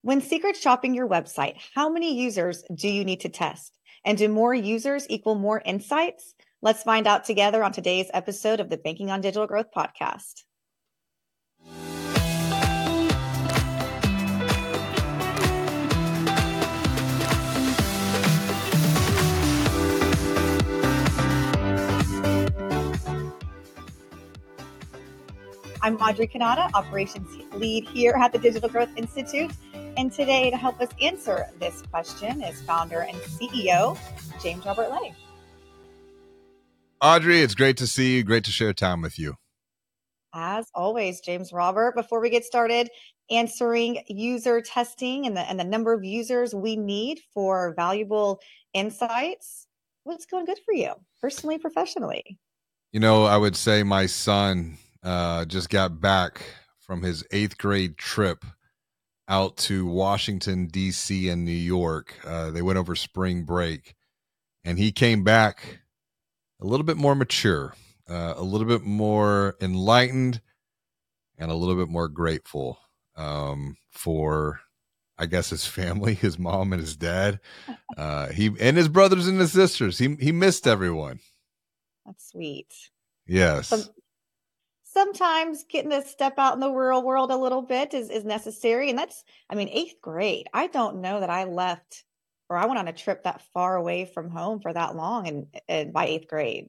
When secret shopping your website, how many users do you need to test? And do more users equal more insights? Let's find out together on today's episode of the Banking on Digital Growth podcast. I'm Audrey Kanata, Operations Lead here at the Digital Growth Institute. And today, to help us answer this question, is founder and CEO, James Robert Lay. Audrey, it's great to see you. Great to share time with you. As always, James Robert, before we get started answering user testing and the number of users we need for valuable insights, what's going good for you personally, professionally? You know, I would say my son just got back from his 8th grade trip out to Washington, D.C. and New York. They went over spring break, and he came back a little bit more mature, a little bit more enlightened, and a little bit more grateful for, I guess, his family, his mom and his dad, he and his brothers and his sisters. He missed everyone. That's sweet. Yes. Sometimes getting to step out in the real world a little bit is necessary. And that's, 8th grade. I don't know that I left or I went on a trip that far away from home for that long and by 8th grade.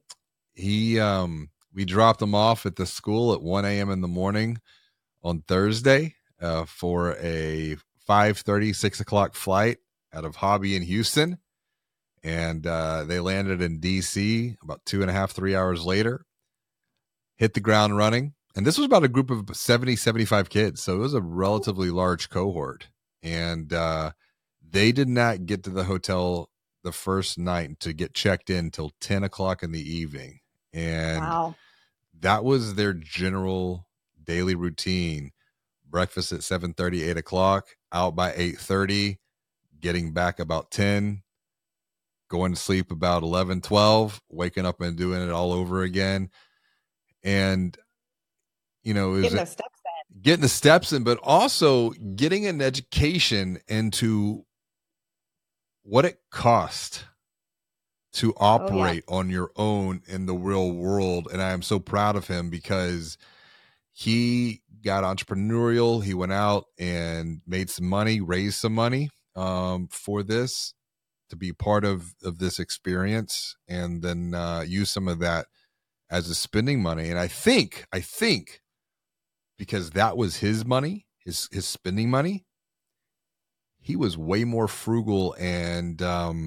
We dropped him off at the school at 1 a.m. in the morning on Thursday for a 5:30, 6 o'clock flight out of Hobby in Houston. And they landed in D.C. about 2.5, 3 hours later. Hit the ground running. And this was about a group of 70, 75 kids. So it was a relatively large cohort. And they did not get to the hotel the first night to get checked in until 10 o'clock in the evening. And that was their general daily routine. Breakfast at 7:30, 8 o'clock, out by 8:30, getting back about 10, going to sleep about 11, 12, waking up and doing it all over again. And, you know, getting the steps in, but also getting an education into what it costs to operate on your own in the real world. And I am so proud of him because he got entrepreneurial. He went out and made some money, raised some money for this, to be part of this experience, and then use some of that as a spending money. And I think because that was his money, his spending money, he was way more frugal and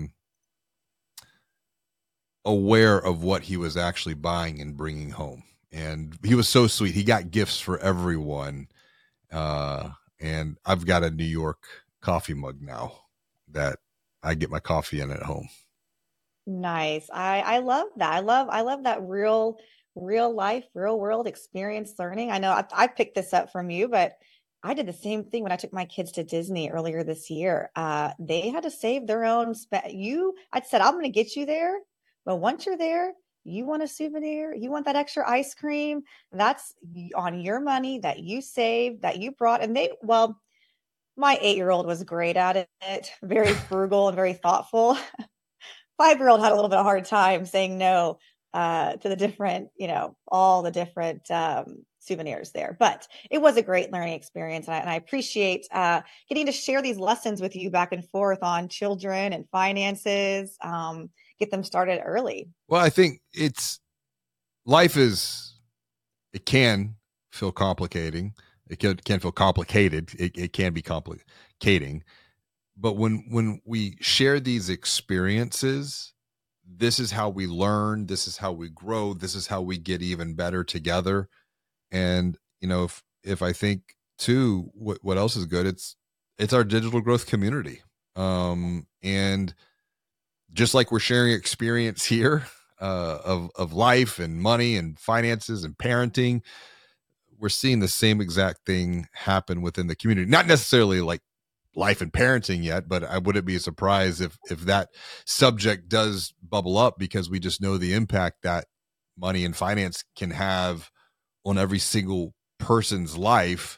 aware of what he was actually buying and bringing home. And he was so sweet. He got gifts for everyone. And I've got a New York coffee mug now that I get my coffee in at home. Nice. I love that. I love that real life, real world experience learning. I know I picked this up from you, but I did the same thing when I took my kids to Disney earlier this year. They had to save their own. I said, I'm going to get you there. But once you're there, you want a souvenir, you want that extra ice cream. That's on your money that you saved, that you brought. And my 8-year-old was great at it, very frugal and very thoughtful. 5-year-old had a little bit of a hard time saying no to the different, all the different souvenirs there. But it was a great learning experience. And I appreciate getting to share these lessons with you back and forth on children and finances, get them started early. Well, I think life it can feel complicating. It can feel complicated. It can be complicating. But when we share these experiences, this is how we learn. This is how we grow. This is how we get even better together. And, if I think too, what else is good? It's our digital growth community. And just like we're sharing experience here of life and money and finances and parenting, we're seeing the same exact thing happen within the community. Not necessarily like life and parenting yet, but I wouldn't be surprised if that subject does bubble up, because we just know the impact that money and finance can have on every single person's life.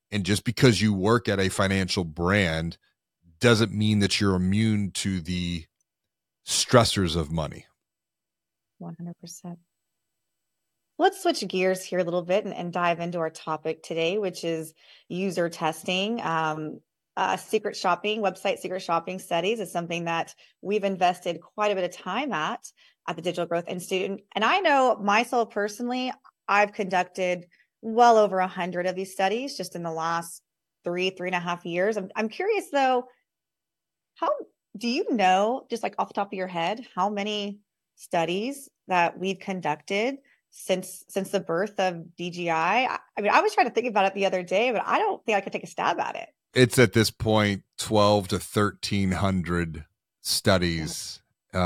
And just because you work at a financial brand doesn't mean that you're immune to the stressors of money. 100%. Let's switch gears here a little bit and dive into our topic today, which is user testing. Secret shopping, website secret shopping studies is something that we've invested quite a bit of time at the Digital Growth Institute. And I know myself personally, I've conducted well over 100 of these studies just in the last 3.5 years. I'm curious though, how do you know, just like off the top of your head, how many studies that we've conducted since the birth of DGI? I mean, I was trying to think about it the other day, but I don't think I could take a stab at it. It's at this point 12 to 1,300 studies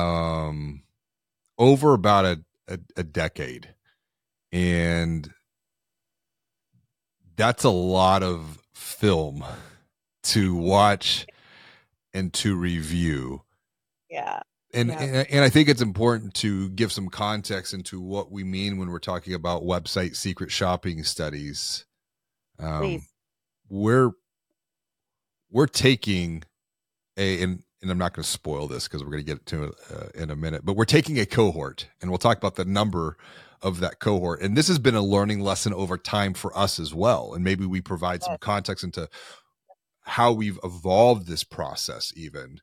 over about a decade. And that's a lot of film to watch and to review. Yeah. And I think it's important to give some context into what we mean when we're talking about website secret shopping studies. Please. We're taking and I'm not going to spoil this because we're going to get to it in a minute, but we're taking a cohort, and we'll talk about the number of that cohort. And this has been a learning lesson over time for us as well. And maybe we provide some context into how we've evolved this process even.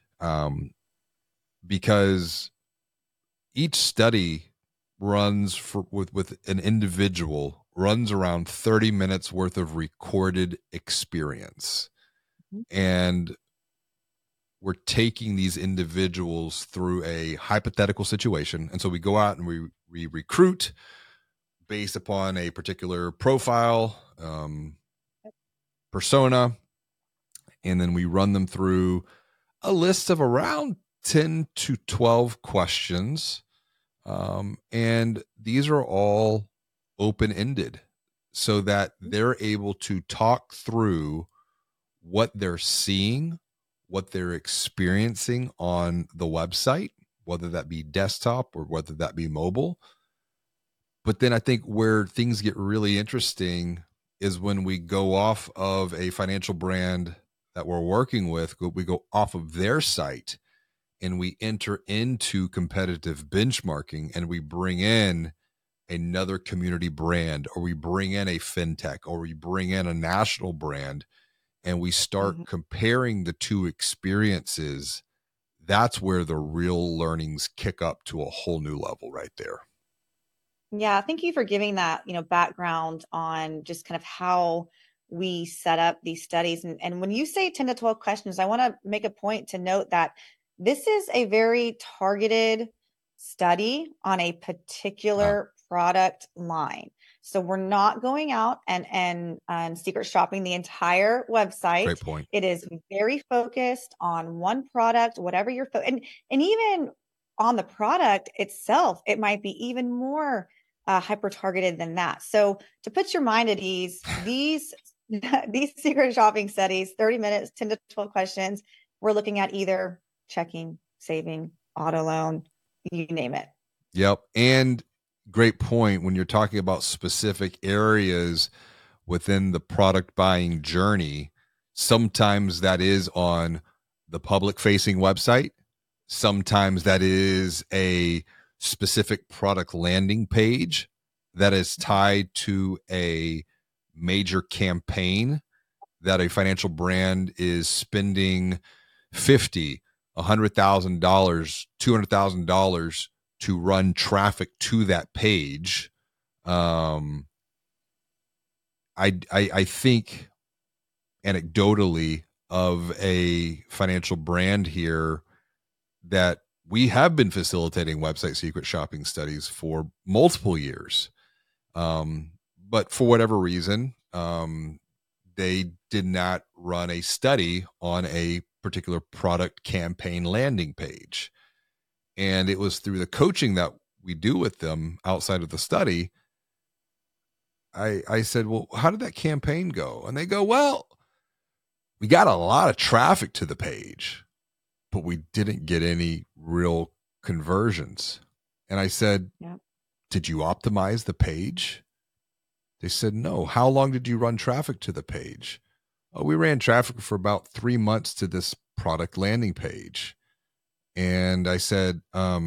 Because each study runs with an individual runs around 30 minutes worth of recorded experience. And we're taking these individuals through a hypothetical situation. And so we go out and we recruit based upon a particular profile, persona, and then we run them through a list of around 10 to 12 questions. And these are all open-ended so that they're able to talk through what they're seeing, what they're experiencing on the website, whether that be desktop or whether that be mobile. But then I think where things get really interesting is when we go off of a financial brand that we're working with, we go off of their site and we enter into competitive benchmarking, and we bring in another community brand, or we bring in a fintech, or we bring in a national brand, and we start comparing the two experiences. That's where the real learnings kick up to a whole new level right there. Yeah, thank you for giving that, background on just kind of how we set up these studies. And when you say 10 to 12 questions, I want to make a point to note that this is a very targeted study on a particular product line. So we're not going out and secret shopping the entire website. Great point. It is very focused on one product, whatever you're and even on the product itself, it might be even more hyper targeted than that. So to put your mind at ease, these secret shopping studies, 30 minutes, 10 to 12 questions, we're looking at either checking, saving, auto loan, you name it. Yep. And great point. When you're talking about specific areas within the product buying journey, sometimes that is on the public facing website. Sometimes that is a specific product landing page that is tied to a major campaign that a financial brand is spending $50,000, $100,000, $200,000 to run traffic to that page. I think anecdotally of a financial brand here that we have been facilitating website secret shopping studies for multiple years. But for whatever reason, they did not run a study on a particular product campaign landing page. And it was through the coaching that we do with them outside of the study. I said, well, how did that campaign go? And they go, well, we got a lot of traffic to the page, but we didn't get any real conversions. And I said, did you optimize the page? They said, no. How long did you run traffic to the page? Oh, we ran traffic for about 3 months to this product landing page. And I said,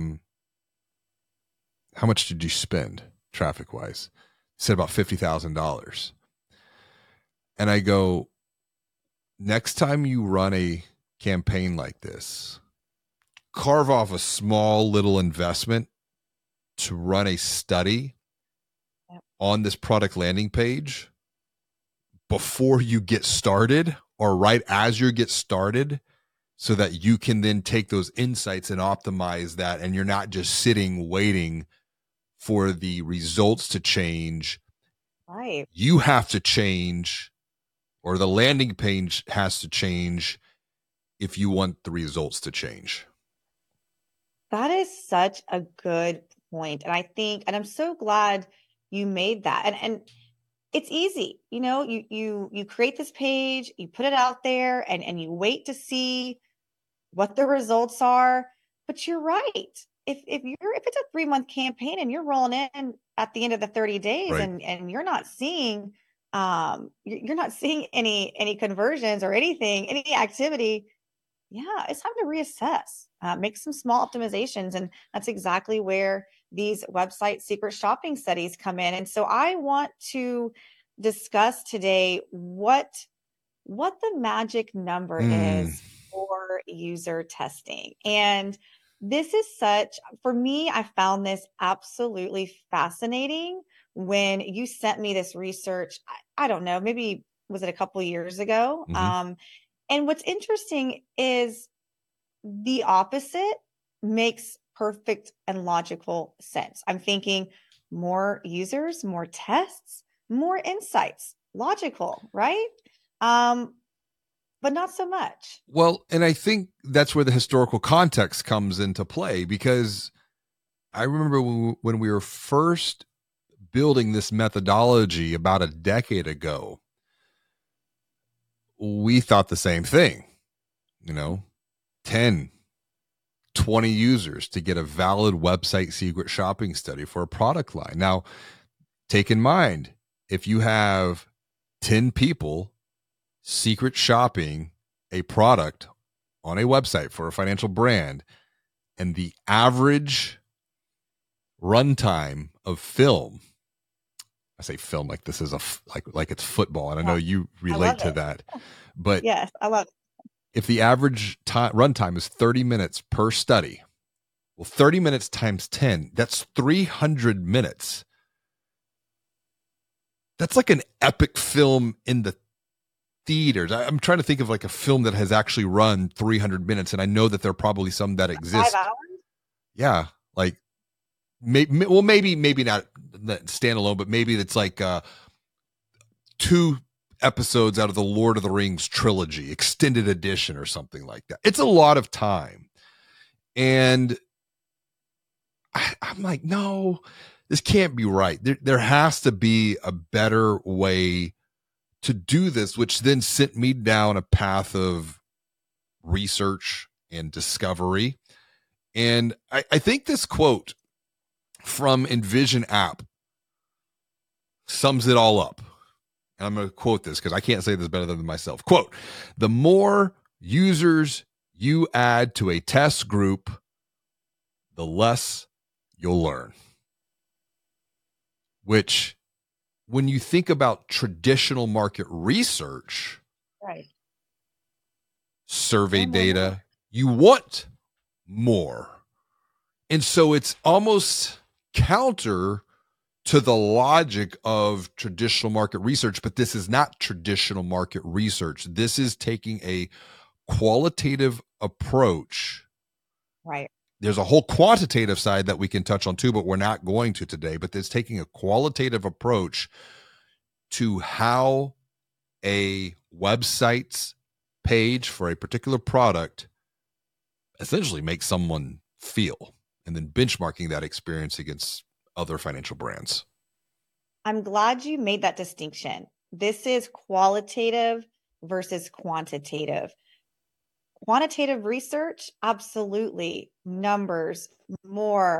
how much did you spend traffic wise? He said about $50,000. And I go, next time you run a campaign like this, carve off a small little investment to run a study on this product landing page before you get started or right as you get started, so that you can then take those insights and optimize that. And you're not just sitting waiting for the results to change. Right. You have to change, or the landing page has to change if you want the results to change. That is such a good point. And I think, and I'm so glad you made that. And it's easy. You create this page, you put it out there, and you wait to see what the results are. But you're right. If it's a 3 month campaign and you're rolling in at the end of the 30 days, Right. and you're not seeing you're not seeing any conversions or any activity, yeah, it's time to reassess, make some small optimizations. And that's exactly where these website secret shopping studies come in. And so I want to discuss today what the magic number is for user testing. And this is for me, I found this absolutely fascinating when you sent me this research. I don't know, maybe was it a couple years ago? Mm-hmm. And what's interesting is the opposite makes perfect and logical sense. I'm thinking more users, more tests, more insights. Logical, right? Um, but not so much. Well, and I think that's where the historical context comes into play, because I remember when we were first building this methodology about a decade ago, we thought the same thing, 10, 20 users to get a valid website secret shopping study for a product line. Now, take in mind, if you have 10 people secret shopping a product on a website for a financial brand, and the average runtime of film, I say film like this is like it's football, and I know you relate to that, but yes, I love it. If the average runtime is 30 minutes per study, well, 30 minutes times 10, that's 300 minutes. That's like an epic film in the theaters. I'm trying to think of like a film that has actually run 300 minutes, and I know that there are probably some that exist. 5 hours? Yeah, like maybe not standalone, but maybe it's like 2 episodes out of the Lord of the Rings trilogy, extended edition or something like that. It's a lot of time. And I'm like, no, this can't be right. There has to be a better way to do this, which then sent me down a path of research and discovery. And I think this quote from Envision app sums it all up. And I'm going to quote this because I can't say this better than myself. Quote, the more users you add to a test group, the less you'll learn. Which, when you think about traditional market research, Right, survey data, you want more. And so it's almost counter to the logic of traditional market research, but this is not traditional market research. This is taking a qualitative approach. right. There's a whole quantitative side that we can touch on too, but we're not going to today. But it's taking a qualitative approach to how a website's page for a particular product essentially makes someone feel, and then benchmarking that experience against other financial brands. I'm glad you made that distinction. This is qualitative versus quantitative. Quantitative research, absolutely. Numbers, more,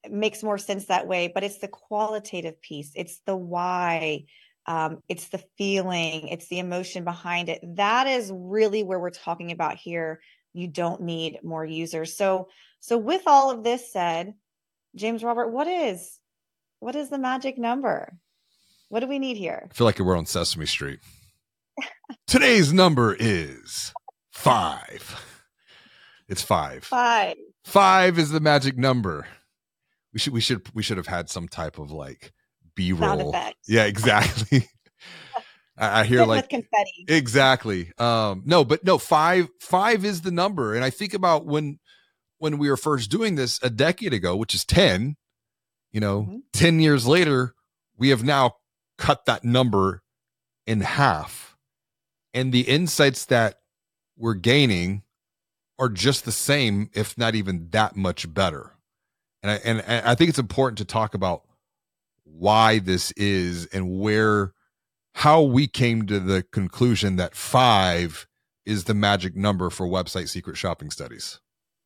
makes more sense that way, but it's the qualitative piece. It's the why. It's the feeling. It's the emotion behind it. That is really where we're talking about here. You don't need more users. So with all of this said, James Robert, what is the magic number? What do we need here? I feel like we're on Sesame Street. Today's number is 5. It's 5. 5. 5 is the magic number. We should have had some type of like B-roll. Yeah, exactly. I hear like with confetti. Exactly. No, 5 is the number. And I think about when we were first doing this a decade ago, which is 10, 10 years later, we have now cut that number in half. And the insights that we're gaining are just the same, if not even that much better. And I think it's important to talk about why this is and how we came to the conclusion that 5 is the magic number for website secret shopping studies.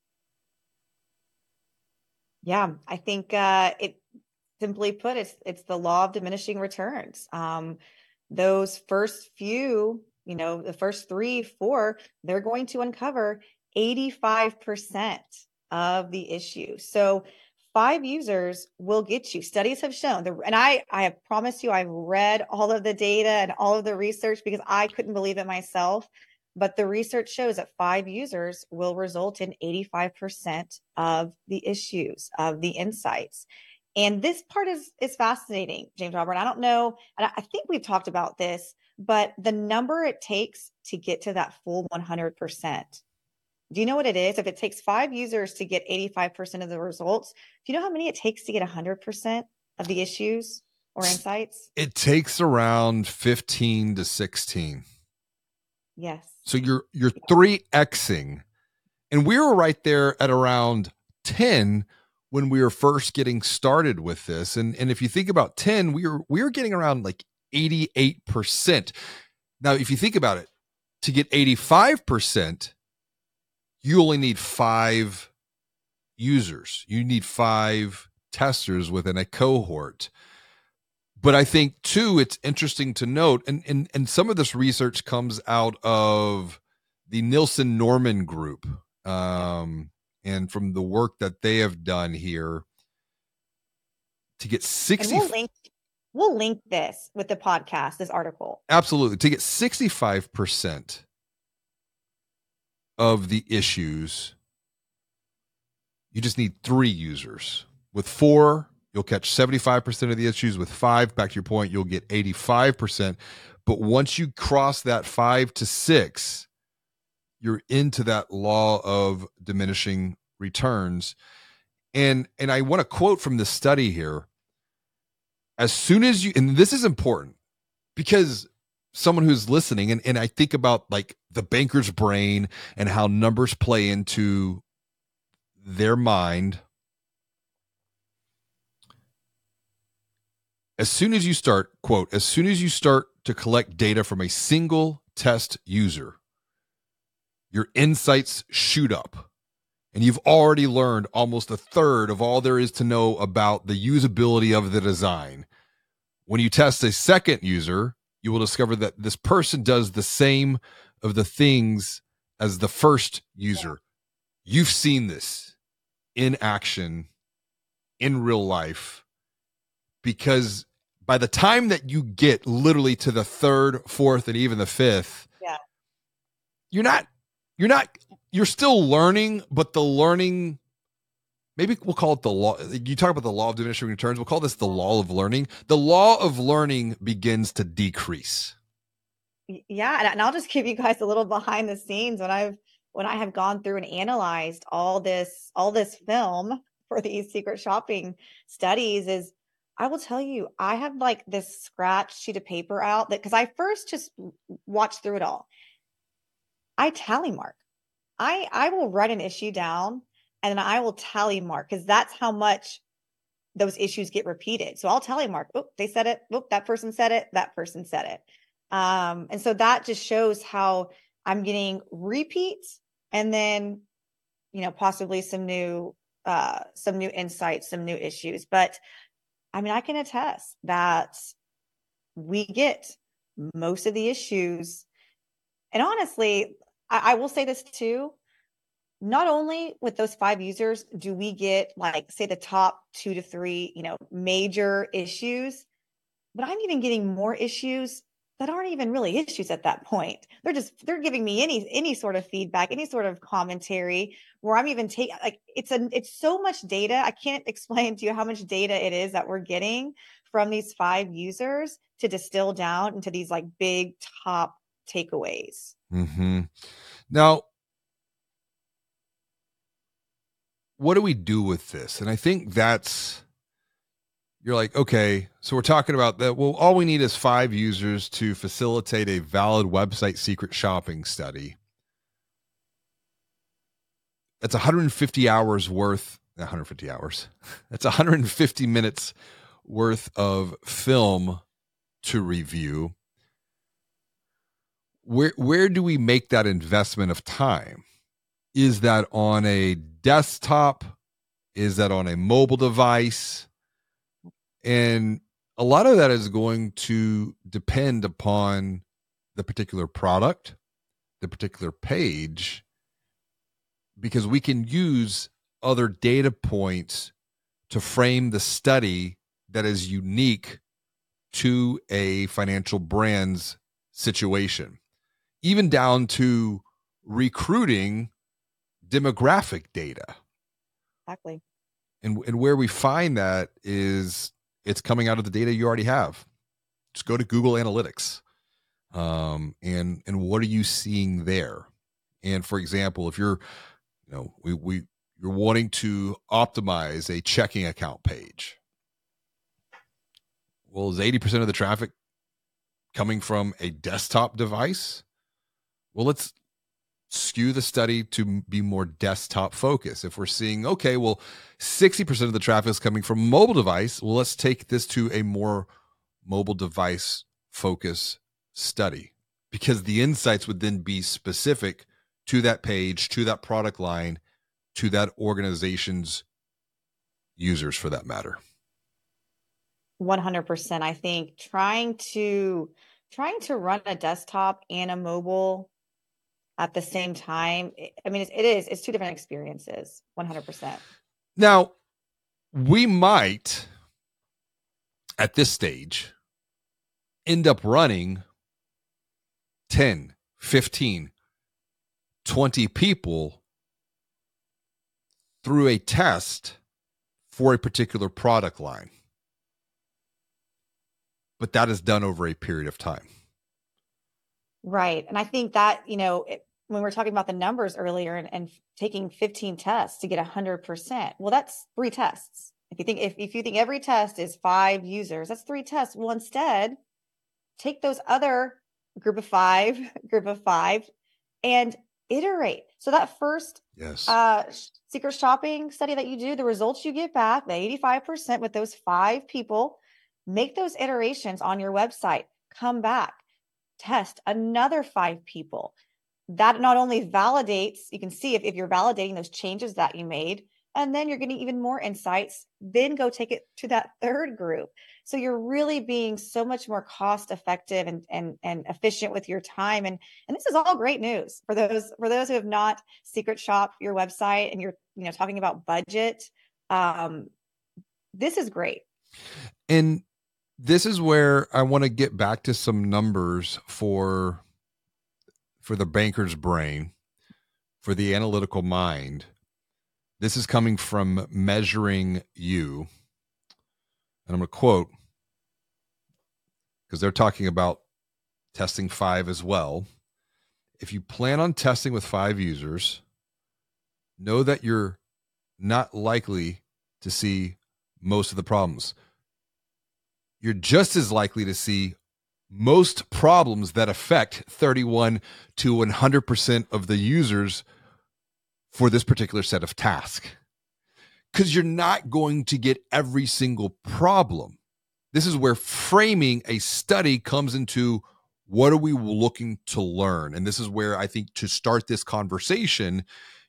Yeah, I think it simply put, it's the law of diminishing returns. Those first few, the first 3, 4, they're going to uncover 85% of the issue. So 5 users will get you. Studies have shown, and I have promised you, I've read all of the data and all of the research because I couldn't believe it myself. But the research shows that 5 users will result in 85% of the issues, of the insights. And this part is fascinating, James Robert. I don't know, and I think we've talked about this, but the number it takes to get to that full 100%. Do you know what it is? If it takes 5 users to get 85% of the results, do you know how many it takes to get 100% of the issues or insights? It takes around 15 to 16. Yes. So you're 3xing. And we were right there at around 10 when we were first getting started with this. And if you think about 10, we were getting around like 88%. Now, if you think about it, to get 85%, you only need 5 users. You need 5 testers within a cohort. But I think too, it's interesting to note, and some of this research comes out of the Nielsen Norman group, and from the work that they have done here to get 60. And we'll link this with the podcast, this article. Absolutely. To get 65% of the issues, you just need 3 users. With 4, you'll catch 75% of the issues. With 5, back to your point, you'll get 85%. But once you cross that 5 to 6, you're into that law of diminishing returns. And I want to quote from the study here. As soon as you, and this is important because someone who's listening, and I think about like the banker's brain and how numbers play into their mind. As soon as you start, quote, as soon as you start to collect data from a single test user, your insights shoot up. And you've already learned almost a third of all there is to know about the usability of the design. When you test a second user, you will discover that this person does the same of the things as the first user. You've seen this in action in real life, because by the time that you get literally to the 3rd, 4th, and even the 5th, you're still learning, but the learning, maybe we'll call it the law. You talk about the law of diminishing returns. We'll call this the law of learning. The law of learning begins to decrease. Yeah. And I'll just give you guys a little behind the scenes when I have gone through and analyzed all this film for these secret shopping studies. Is I will tell you, I have like this scratch sheet of paper out that, because I first just watched through it all. I tally mark. I will write an issue down and then I will tally mark, because that's how much those issues get repeated. So I'll tally mark. Oh, they said it. Oh, that person said it. That person said it. And so that just shows how I'm getting repeats and then, possibly some new some new insights, some new issues. But I mean, I can attest that we get most of the issues. And honestly, I will say this too. Not only with those 5 users do we get, like, say, the top 2 to 3, major issues, but I'm even getting more issues that aren't even really issues at that point. They're giving me any sort of feedback, any sort of commentary, where I'm even taking, like, it's so much data. I can't explain to you how much data it is that we're getting from these 5 users to distill down into these, like, big top takeaways. Mm-hmm. Now, what do we do with this? And I think you're like, okay, so we're talking about that. Well, all we need is 5 users to facilitate a valid website secret shopping study. That's 150 hours worth, 150 hours. That's 150 minutes worth of film to review. Where do we make that investment of time? Is that on a desktop? Is that on a mobile device? And a lot of that is going to depend upon the particular product, the particular page, because we can use other data points to frame the study that is unique to a financial brand's situation, even down to recruiting demographic data. Exactly. And where we find that is it's coming out of the data you already have. Just go to Google Analytics. And what are you seeing there? And for example, if you're, you're wanting to optimize a checking account page. Well, is 80% of the traffic coming from a desktop device? Well, let's skew the study to be more desktop focused. If we're seeing, okay, well, 60% of the traffic is coming from mobile device, well, let's take this to a more mobile device focus study, because the insights would then be specific to that page, to that product line, to that organization's users for that matter. 100%. I think trying to run a desktop and a mobile at the same time, I mean, it's 2 different experiences. 100%. Now, we might at this stage end up running 10, 15, 20 people through a test for a particular product line. But that is done over a period of time. Right. And I think that, when we're talking about the numbers earlier and taking 15 tests to get 100%, well, that's 3 tests. If you think every test is 5 users, that's 3 tests. Well, instead, take those other group of five and iterate. So that first secret shopping study that you do, the results you get back, the 85% with those 5 people, make those iterations on your website, come back, test another 5 people. That not only validates, you can see if you're validating those changes that you made, and then you're getting even more insights, then go take it to that 3rd group. So you're really being so much more cost effective and efficient with your time. And this is all great news for those who have not secret shopped your website and you're talking about budget. This is great. And this is where I want to get back to some numbers for the banker's brain, for the analytical mind. This is coming from Measuring You. And I'm going to quote, because they're talking about testing 5 as well. If you plan on testing with 5 users, know that you're not likely to see most of the problems. You're just as likely to see most problems that affect 31 to 100% of the users for this particular set of tasks. Because you're not going to get every single problem. This is where framing a study comes into what are we looking to learn? And this is where I think to start this conversation,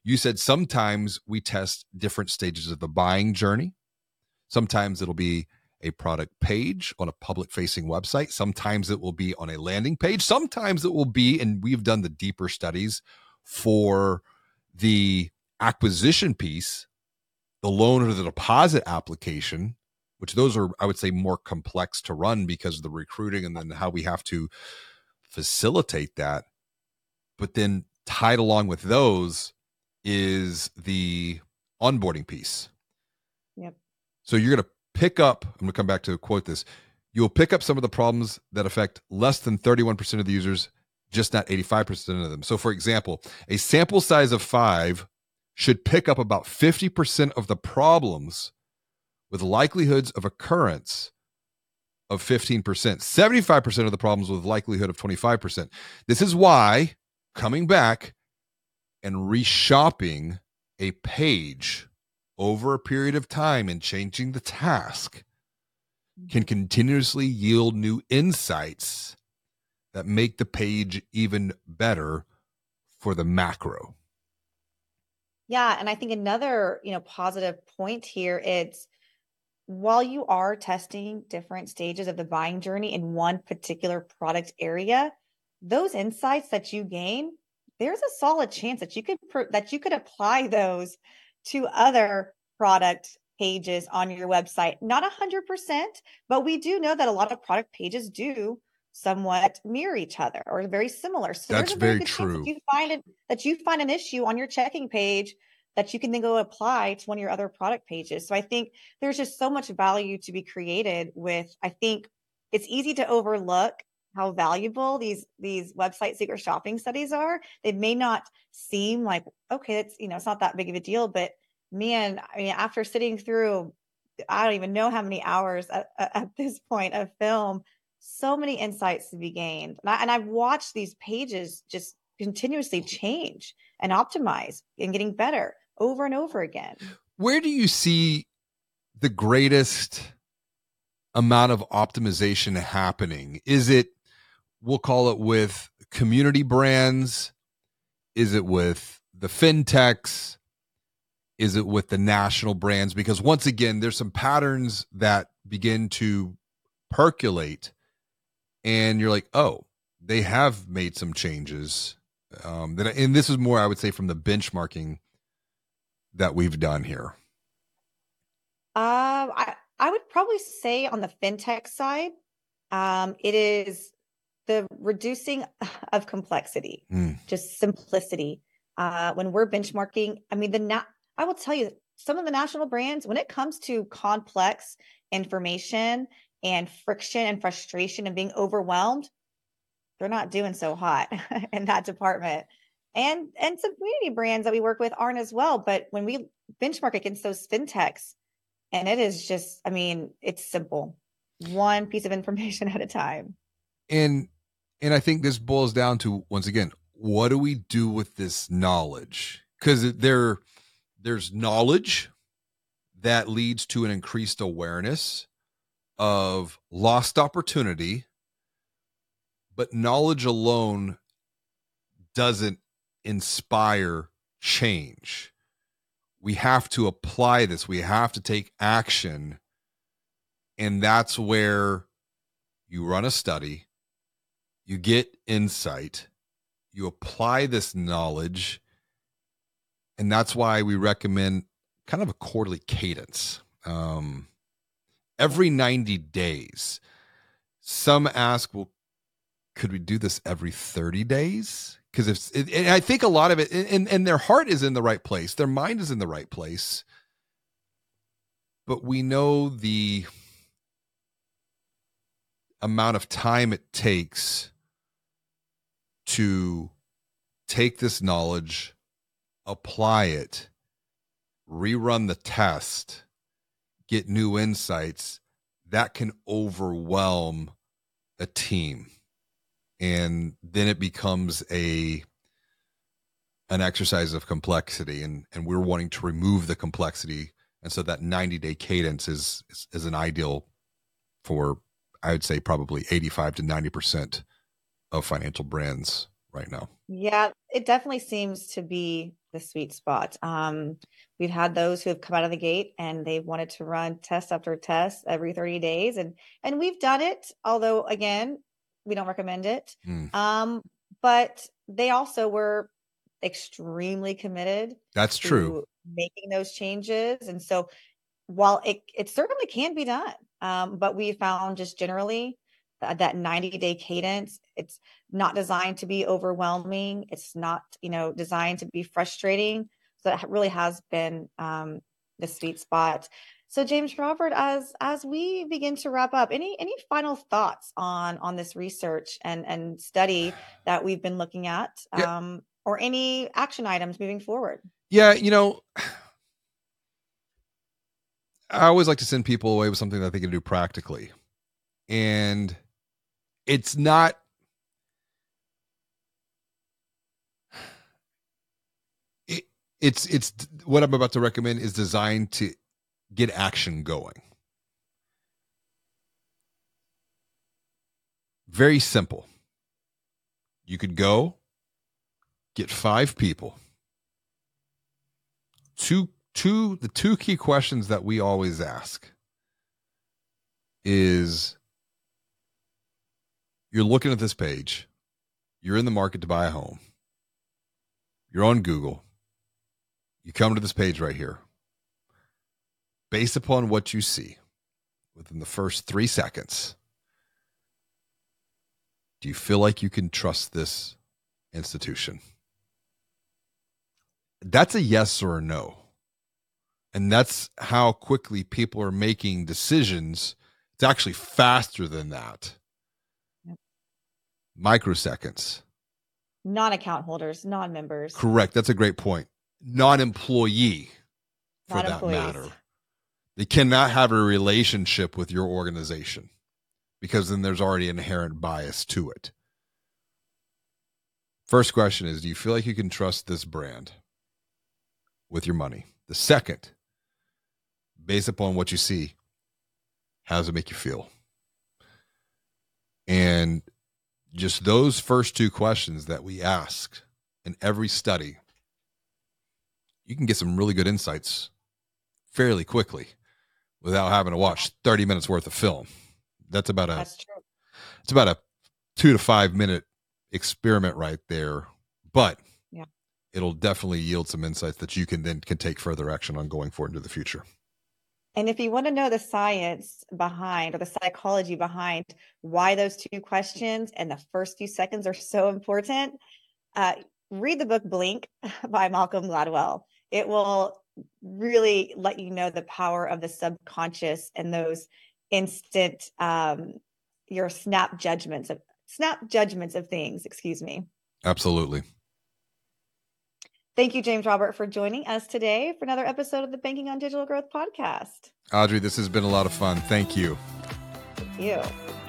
You said sometimes we test different stages of the buying journey. Sometimes it'll be a product page on a public facing website. Sometimes it will be on a landing page. Sometimes it will be, and we've done the deeper studies for the acquisition piece, the loan or the deposit application, which those are, I would say, more complex to run because of the recruiting and then how we have to facilitate that. But then tied along with those is the onboarding piece. Yep. So you're going to pick up, I'm going to come back to quote this, you'll pick up some of the problems that affect less than 31% of the users, just not 85% of them. So for example, a sample size of 5 should pick up about 50% of the problems with likelihoods of occurrence of 15%, 75% of the problems with likelihood of 25%. This is why coming back and reshopping a page over a period of time and changing the task can continuously yield new insights that make the page even better for the macro. Yeah, and I think another, positive point here, it's while you are testing different stages of the buying journey in one particular product area, those insights that you gain, there's a solid chance that you could apply those to other product pages on your website. Not 100%, but we do know that a lot of product pages do somewhat mirror each other or are very similar. So that's there's a very good true. Chance that you find an issue on your checking page that you can then go apply to one of your other product pages. So I think there's just so much value to be created with, I think it's easy to overlook how valuable these website secret shopping studies are. They may not seem like, okay, it's not that big of a deal, but man, I mean, after sitting through, I don't even know how many hours at this point of film, so many insights to be gained. And I've watched these pages just continuously change and optimize and getting better over and over again. Where do you see the greatest amount of optimization happening? Is it, we'll call it with community brands? Is it with the fintechs? Is it with the national brands? Because once again, there's some patterns that begin to percolate and you're like, oh, they have made some changes. And this is more, I would say, from the benchmarking that we've done here. I would probably say on the fintech side, it is the reducing of complexity, just simplicity. When we're benchmarking, I mean, I will tell you, some of the national brands, when it comes to complex information and friction and frustration and being overwhelmed, they're not doing so hot in that department. And some community brands that we work with aren't as well. But when we benchmark against those fintechs, and it is just, I mean, it's simple. One piece of information at a time. And I think this boils down to, once again, what do we do with this knowledge? Because there's knowledge that leads to an increased awareness of lost opportunity, but knowledge alone doesn't inspire change. We have to apply this. We have to take action. And that's where you run a study, you get insight, you apply this knowledge. And that's why we recommend kind of a quarterly cadence. Every 90 days. Some ask, well, could we do this every 30 days? Because and I think a lot of it, and their heart is in the right place, their mind is in the right place, but we know the amount of time it takes to take this knowledge, apply it, rerun the test, get new insights, that can overwhelm a team. And then it becomes an exercise of complexity, and we're wanting to remove the complexity. And so that 90-day cadence is an ideal for, I would say, probably 85 to 90% of financial brands right now. Yeah, it definitely seems to be the sweet spot. We've had those who have come out of the gate and they've wanted to run test after test every 30 days, and we've done it, although again, we don't recommend it. Mm. But they also were extremely committed That's true. to making those changes. And so while it certainly can be done, but we found just generally that 90-day cadence, it's not designed to be overwhelming. It's not, designed to be frustrating. So that really has been the sweet spot. So James Robert, as we begin to wrap up, any final thoughts on this research and study that we've been looking at, Yeah. or any action items moving forward? Yeah, I always like to send people away with something that they can do practically. And it's not it's what I'm about to recommend is designed to get action going. Very simple. You could go get 5 people. The two key questions that we always ask is, you're looking at this page, you're in the market to buy a home, you're on Google, you come to this page right here. Based upon what you see within the first 3 seconds, do you feel like you can trust this institution? That's a yes or a no. And that's how quickly people are making decisions. It's actually faster than that. Yep. Microseconds. Non-account holders, non-members. Correct. That's a great point. Non-employee, for that matter. They cannot have a relationship with your organization because then there's already inherent bias to it. First question is, do you feel like you can trust this brand with your money? The second, based upon what you see, how does it make you feel? And just those first 2 questions that we asked in every study, you can get some really good insights fairly quickly without having to watch 30 minutes worth of film. That's true. It's about a 2 to 5 minute experiment right there, but it'll definitely yield some insights that you can take further action on going forward into the future. And if you want to know the science behind or the psychology behind why those 2 questions and the first few seconds are so important, read the book Blink by Malcolm Gladwell. It will really let you know the power of the subconscious and those instant, your snap judgments of things. Excuse me. Absolutely. Thank you, James Robert, for joining us today for another episode of the Banking on Digital Growth podcast. Audrey, this has been a lot of fun. Thank you. Thank you.